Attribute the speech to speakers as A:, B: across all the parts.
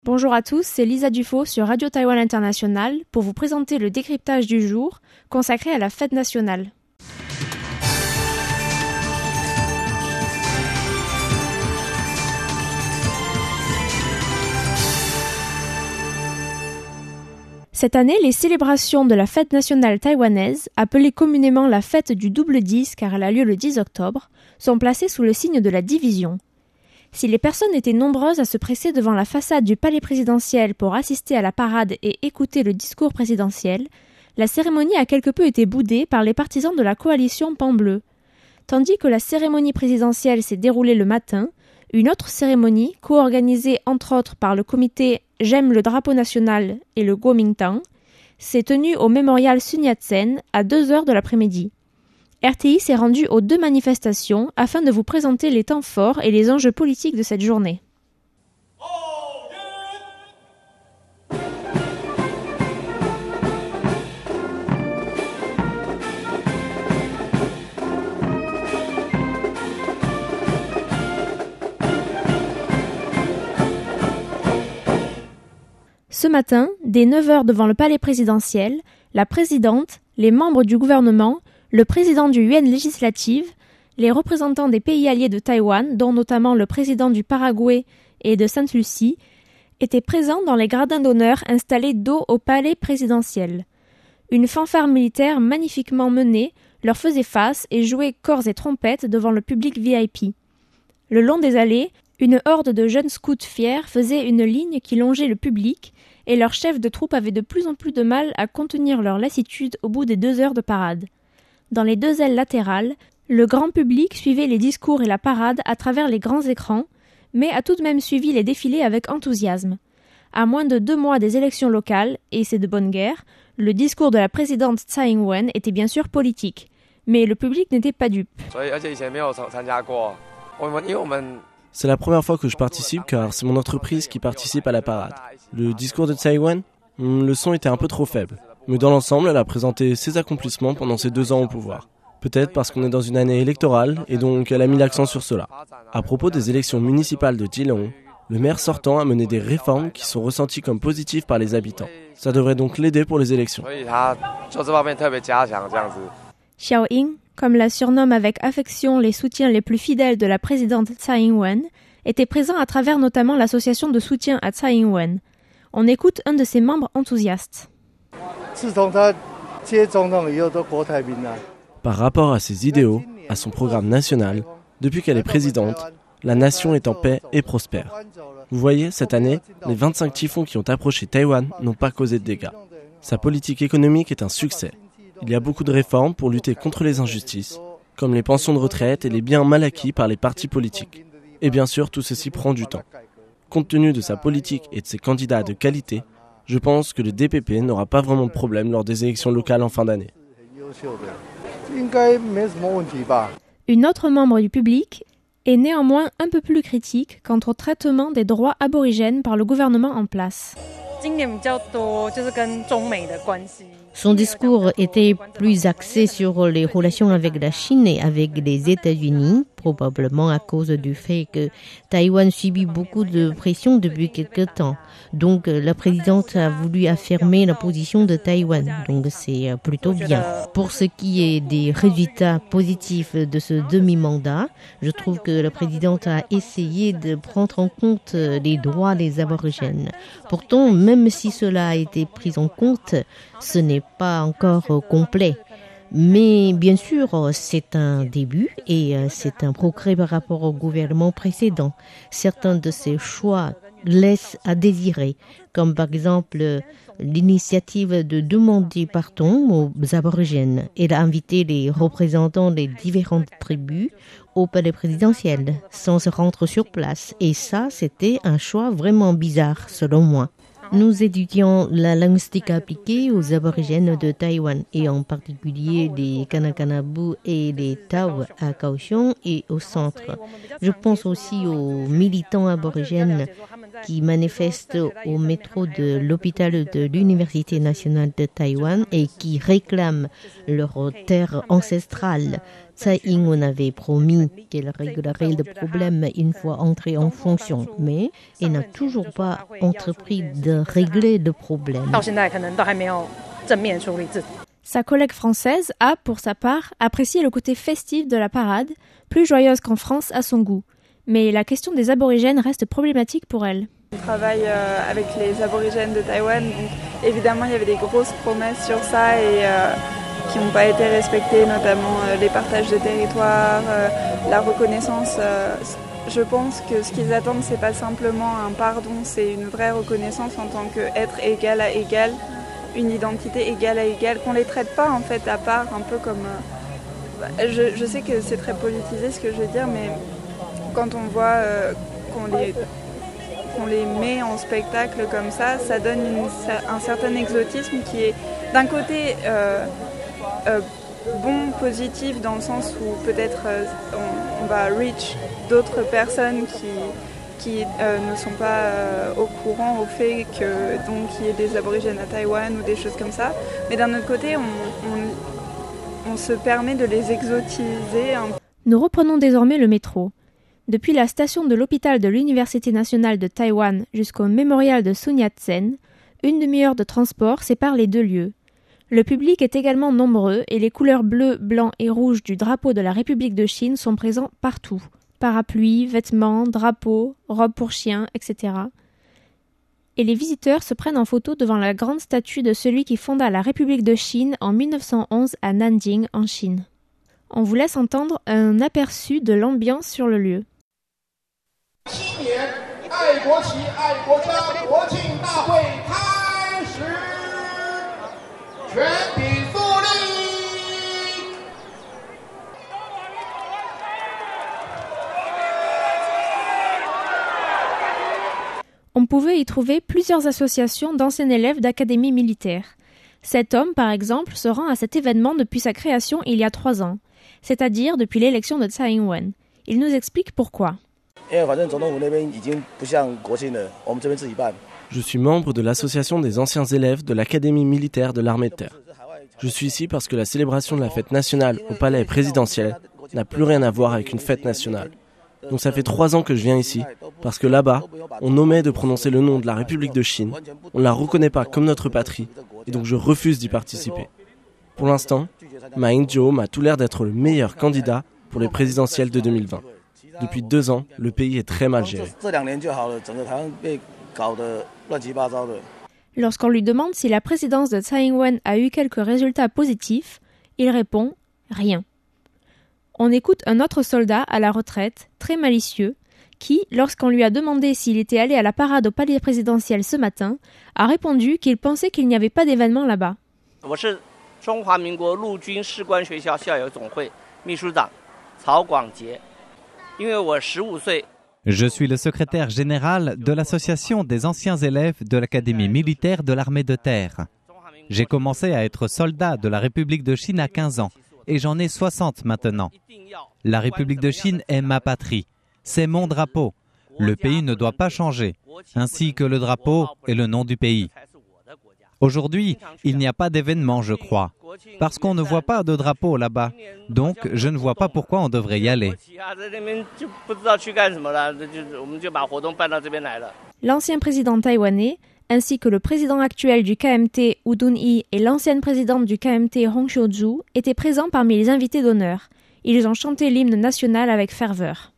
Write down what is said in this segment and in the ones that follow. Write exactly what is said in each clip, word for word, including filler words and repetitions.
A: Bonjour à tous, c'est Lisa Dufaux sur Radio Taïwan International pour vous présenter le décryptage du jour consacré à la fête nationale. Cette année, les célébrations de la fête nationale taïwanaise, appelée communément la fête du double dix car elle a lieu le dix octobre, sont placées sous le signe de la division. Si les personnes étaient nombreuses à se presser devant la façade du palais présidentiel pour assister à la parade et écouter le discours présidentiel, la cérémonie a quelque peu été boudée par les partisans de la coalition Pan Bleu. Tandis que la cérémonie présidentielle s'est déroulée le matin, une autre cérémonie, co-organisée entre autres par le comité J'aime le drapeau national et le Kuomintang, s'est tenue au mémorial Sun Yat-sen à deux heures de l'après-midi. R T I s'est rendu aux deux manifestations afin de vous présenter les temps forts et les enjeux politiques de cette journée. Ce matin, dès neuf heures devant le palais présidentiel, la présidente, les membres du gouvernement, le président du Yuan législative, les représentants des pays alliés de Taïwan, dont notamment le président du Paraguay et de Sainte-Lucie, étaient présents dans les gradins d'honneur installés dos au palais présidentiel. Une fanfare militaire magnifiquement menée leur faisait face et jouait corps et trompettes devant le public V I P. Le long des allées, une horde de jeunes scouts fiers faisait une ligne qui longeait le public et leurs chefs de troupe avaient de plus en plus de mal à contenir leur lassitude au bout des deux heures de parade. Dans les deux ailes latérales, le grand public suivait les discours et la parade à travers les grands écrans, mais a tout de même suivi les défilés avec enthousiasme. À moins de deux mois des élections locales, et c'est de bonne guerre, le discours de la présidente Tsai Ing-wen était bien sûr politique, mais le public n'était pas dupe.
B: C'est la première fois que je participe car c'est mon entreprise qui participe à la parade. Le discours de Tsai Ing-wen, le son était un peu trop faible. Mais dans l'ensemble, elle a présenté ses accomplissements pendant ses deux ans au pouvoir. Peut-être parce qu'on est dans une année électorale et donc elle a mis l'accent sur cela. À propos des élections municipales de Keelung, le maire sortant a mené des réformes qui sont ressenties comme positives par les habitants. Ça devrait donc l'aider pour les élections.
A: Xiao Ying, comme la surnomment avec affection les soutiens les plus fidèles de la présidente Tsai Ing-wen, était présent à travers notamment l'association de soutien à Tsai Ing-wen. On écoute un de ses membres enthousiastes.
B: Par rapport à ses idéaux, à son programme national, depuis qu'elle est présidente, la nation est en paix et prospère. Vous voyez, cette année, les vingt-cinq typhons qui ont approché Taïwan n'ont pas causé de dégâts. Sa politique économique est un succès. Il y a beaucoup de réformes pour lutter contre les injustices, comme les pensions de retraite et les biens mal acquis par les partis politiques. Et bien sûr, tout ceci prend du temps. Compte tenu de sa politique et de ses candidats de qualité, je pense que le D P P n'aura pas vraiment de problème lors des élections locales en fin d'année.
A: Une autre membre du public est néanmoins un peu plus critique quant au traitement des droits aborigènes par le gouvernement en place.
C: Son discours était plus axé sur les relations avec la Chine et avec les États-Unis, probablement à cause du fait que Taïwan subit beaucoup de pression depuis quelque temps. Donc la présidente a voulu affirmer la position de Taïwan, donc c'est plutôt bien. Pour ce qui est des résultats positifs de ce demi-mandat, je trouve que la présidente a essayé de prendre en compte les droits des aborigènes. Pourtant, même si cela a été pris en compte, ce n'est pas encore complet. Mais bien sûr, c'est un début et c'est un progrès par rapport au gouvernement précédent. Certains de ces choix laissent à désirer, comme par exemple l'initiative de demander pardon aux aborigènes. Elle a invité les représentants des différentes tribus au palais présidentiel sans se rendre sur place. Et ça, c'était un choix vraiment bizarre, selon moi. Nous étudions la linguistique appliquée aux aborigènes de Taïwan et en particulier les Kanakanabu et les Tao à Kaohsiung et au centre. Je pense aussi aux militants aborigènes qui manifestent au métro de l'hôpital de l'Université nationale de Taïwan et qui réclament leur terre ancestrale. Tsai Ing-wen avait promis qu'elle réglerait le problème une fois entrée en fonction, mais elle n'a toujours pas entrepris de régler le problème.
A: Sa collègue française a, pour sa part, apprécié le côté festif de la parade, plus joyeuse qu'en France à son goût. Mais la question des aborigènes reste problématique pour elle.
D: On travaille euh, avec les aborigènes de Taïwan, donc évidemment il y avait des grosses promesses sur ça et euh, qui n'ont pas été respectées, notamment euh, les partages de territoire, euh, la reconnaissance. Euh, je pense que ce qu'ils attendent, c'est pas simplement un pardon, c'est une vraie reconnaissance en tant qu'être égal à égal, une identité égale à égale, qu'on les traite pas en fait à part, un peu comme. Euh, je, je sais que c'est très politisé ce que je veux dire, mais quand on voit euh, qu'on les qu'on les met en spectacle comme ça, ça donne une, un certain exotisme qui est d'un côté euh, euh, bon, positif, dans le sens où peut-être euh, on, on va reach d'autres personnes qui, qui euh, ne sont pas euh, au courant au fait que donc il y ait des aborigènes à Taïwan ou des choses comme ça. Mais d'un autre côté, on, on, on se permet de les exotiser un peu.
A: Nous reprenons désormais le métro. Depuis la station de l'hôpital de l'Université nationale de Taïwan jusqu'au mémorial de Sun Yat-sen, une demi-heure de transport sépare les deux lieux. Le public est également nombreux et les couleurs bleues, blancs et rouges du drapeau de la République de Chine sont présents partout. Parapluies, vêtements, drapeaux, robes pour chiens, et cetera. Et les visiteurs se prennent en photo devant la grande statue de celui qui fonda la République de Chine en mille neuf cent onze à Nanjing, en Chine. On vous laisse entendre un aperçu de l'ambiance sur le lieu. On pouvait y trouver plusieurs associations d'anciens élèves d'académies militaires. Cet homme, par exemple, se rend à cet événement depuis sa création il y a trois ans, c'est-à-dire depuis l'élection de Tsai Ing-wen. Il nous explique pourquoi.
B: Je suis membre de l'association des anciens élèves de l'Académie militaire de l'armée de terre. Je suis ici parce que la célébration de la fête nationale au palais présidentiel n'a plus rien à voir avec une fête nationale. Donc ça fait trois ans que je viens ici, parce que là-bas, on omet de prononcer le nom de la République de Chine, on ne la reconnaît pas comme notre patrie, et donc je refuse d'y participer. Pour l'instant, Ma Ying-jeou m'a tout l'air d'être le meilleur candidat pour les présidentielles de deux mille vingt. Depuis deux ans, le pays est très mal géré.
A: Lorsqu'on lui demande si la présidence de Tsai Ing-wen a eu quelques résultats positifs, il répond « rien ». On écoute un autre soldat à la retraite, très malicieux, qui, lorsqu'on lui a demandé s'il était allé à la parade au palais présidentiel ce matin, a répondu qu'il pensait qu'il n'y avait pas d'événement là-bas.
E: Je suis le secrétaire général de l'association des anciens élèves de l'Académie militaire de l'armée de terre. J'ai commencé à être soldat de la République de Chine à quinze ans et j'en ai soixante maintenant. La République de Chine est ma patrie. C'est mon drapeau. Le pays ne doit pas changer, ainsi que le drapeau et le nom du pays. Aujourd'hui, il n'y a pas d'événement, je crois, parce qu'on ne voit pas de drapeau là-bas. Donc, je ne vois pas pourquoi on devrait y aller.
A: L'ancien président taïwanais, ainsi que le président actuel du K M T, Woo Dun-hee, et l'ancienne présidente du K M T, Hong Xiu-ju, étaient présents parmi les invités d'honneur. Ils ont chanté l'hymne national avec ferveur.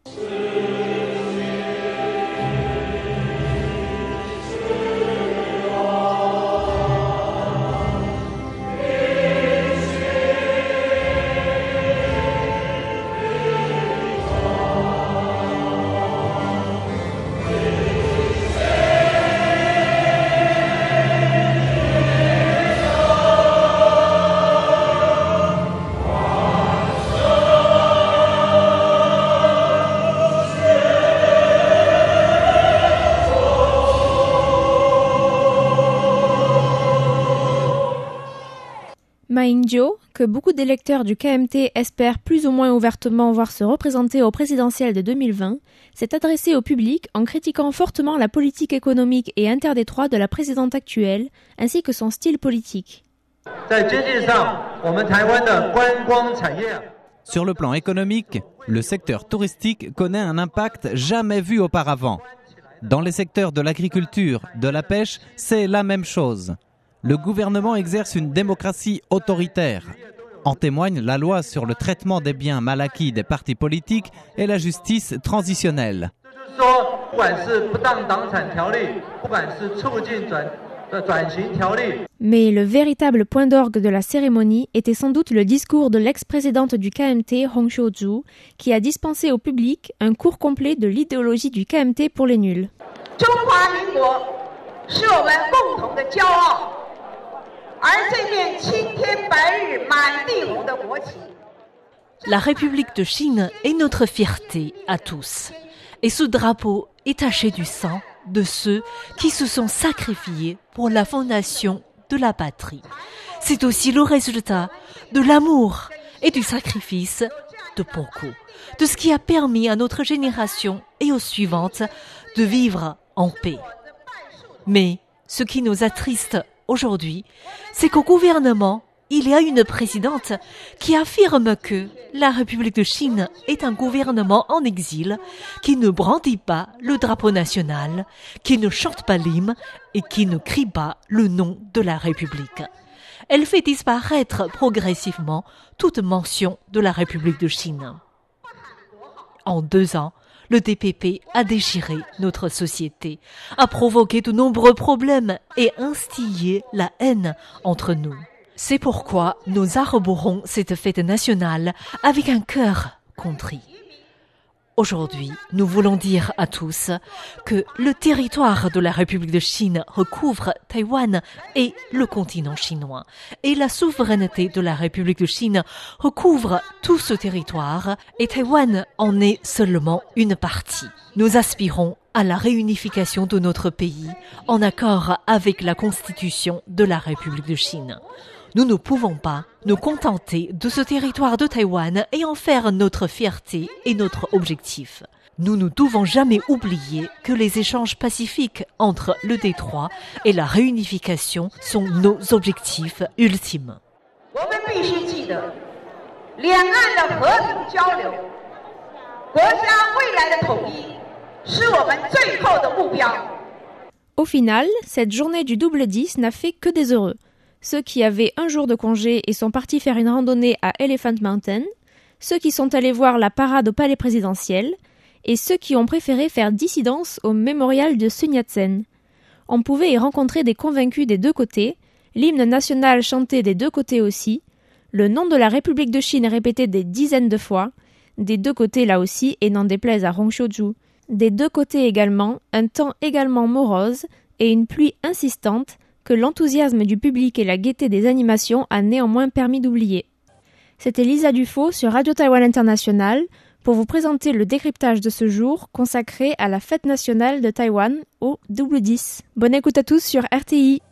A: Ma Ying-jeou, que beaucoup d'électeurs du K M T espèrent plus ou moins ouvertement voir se représenter au présidentiel de deux mille vingt, s'est adressée au public en critiquant fortement la politique économique et interdétroite de la présidente actuelle, ainsi que son style politique.
E: Sur le plan économique, le secteur touristique connaît un impact jamais vu auparavant. Dans les secteurs de l'agriculture, de la pêche, c'est la même chose. Le gouvernement exerce une démocratie autoritaire. En témoigne la loi sur le traitement des biens mal acquis des partis politiques et la justice transitionnelle.
A: Mais le véritable point d'orgue de la cérémonie était sans doute le discours de l'ex-présidente du K M T, Hong Xiu-ju, qui a dispensé au public un cours complet de l'idéologie du K M T pour les nuls.
F: La République de Chine est notre fierté à tous. Et ce drapeau est taché du sang de ceux qui se sont sacrifiés pour la fondation de la patrie. C'est aussi le résultat de l'amour et du sacrifice de beaucoup, de ce qui a permis à notre génération et aux suivantes de vivre en paix. Mais ce qui nous attriste aujourd'hui, c'est qu'au gouvernement, il y a une présidente qui affirme que la République de Chine est un gouvernement en exil, qui ne brandit pas le drapeau national, qui ne chante pas l'hymne et qui ne crie pas le nom de la République. Elle fait disparaître progressivement toute mention de la République de Chine. En deux ans, le D P P a déchiré notre société, a provoqué de nombreux problèmes et instillé la haine entre nous. C'est pourquoi nous arborons cette fête nationale avec un cœur contrit. Aujourd'hui, nous voulons dire à tous que le territoire de la République de Chine recouvre Taïwan et le continent chinois. Et la souveraineté de la République de Chine recouvre tout ce territoire et Taïwan en est seulement une partie. Nous aspirons à la réunification de notre pays en accord avec la Constitution de la République de Chine. Nous ne pouvons pas nous contenter de ce territoire de Taïwan et en faire notre fierté et notre objectif. Nous ne devons jamais oublier que les échanges pacifiques entre le Détroit et la réunification sont nos objectifs ultimes.
A: Au final, cette journée du double dix n'a fait que des heureux. Ceux qui avaient un jour de congé et sont partis faire une randonnée à Elephant Mountain, ceux qui sont allés voir la parade au palais présidentiel, et ceux qui ont préféré faire dissidence au mémorial de Sun Yat-sen. On pouvait y rencontrer des convaincus des deux côtés, l'hymne national chanté des deux côtés aussi, le nom de la République de Chine répété des dizaines de fois, des deux côtés là aussi, et n'en déplaise à Hong Xiu-ju. Des deux côtés également, un temps également morose et une pluie insistante que l'enthousiasme du public et la gaieté des animations a néanmoins permis d'oublier. C'était Lisa Dufaux sur Radio Taïwan International pour vous présenter le décryptage de ce jour consacré à la fête nationale de Taïwan au double dix. Bonne écoute à tous sur R T I.